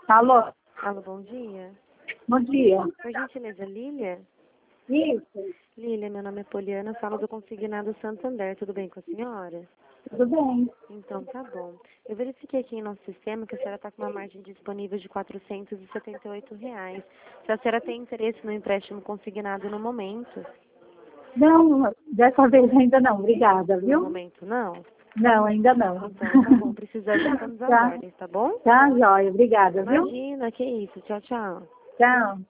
Alô? Alô, bom dia. Bom dia. Por gentileza, Lília? Isso, Lília, meu nome é Poliana, falo do Consignado Santander. Tudo bem com a senhora? tudo bem. Então, tá bom. Eu verifiquei aqui em nosso sistema que a senhora está com uma margem disponível de R$ 478. Se a senhora tem interesse no empréstimo consignado no momento? Não, dessa vez ainda não, obrigada, No viu? momento, não? Não, ainda não. Então, tá bom. Precisando, estamos às Tá, ordens, tá bom? tá, jóia, obrigada, viu? Imagina, que isso. Tchau, tchau. Tchau.